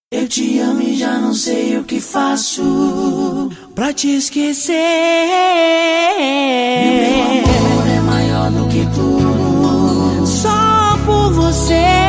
Eu te amo e já não sei o que faço pra te esquecer. E meu amor é maior do que tudo, só por você.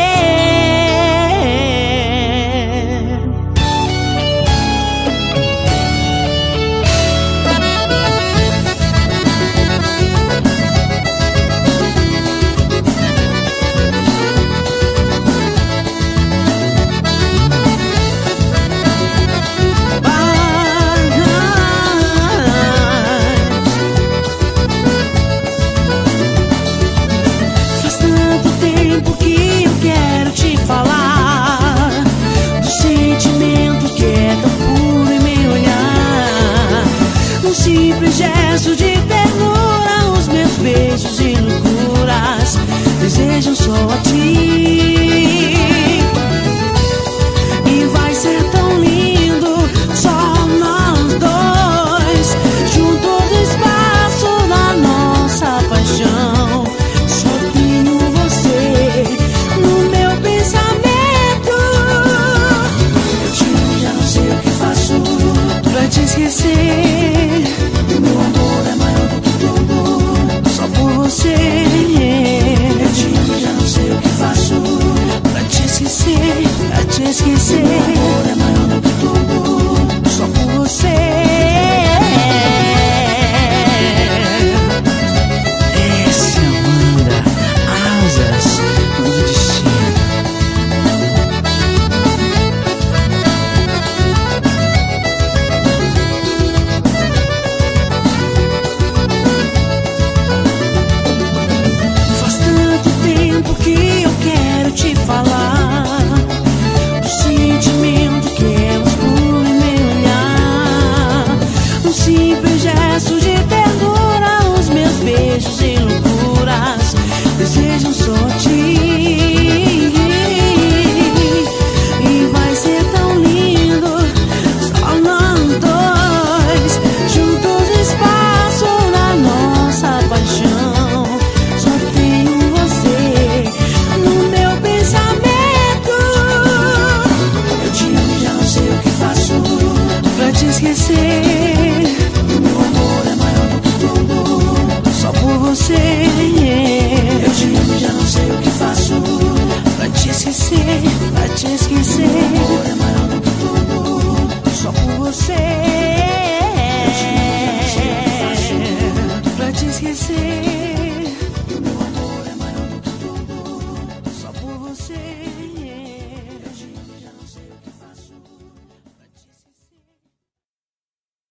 Simples gesto de ternura, os meus beijos e loucuras desejam só a ti. E vai ser tão lindo, só nós dois, juntos no espaço da nossa paixão. Só tenho você no meu pensamento. Eu te amo, já não sei o que faço pra te esquecer. Pra te esquecer, meu amor é maior do que tudo, só por você. Desce, Amanda, asas do destino. Faz tanto tempo que eu quero te falar. Simples gesto de ternura, os meus beijos e loucuras desejam só ti. E vai ser tão lindo, só nós dois, juntos no espaço da nossa paixão. Só tenho você no meu pensamento. Eu te amo e já não sei o que faço pra te esquecer. Você. Eu te amo e já não sei o que faço pra te esquecer, pra te esquecer. Meu amor é maior do que tudo, só por você.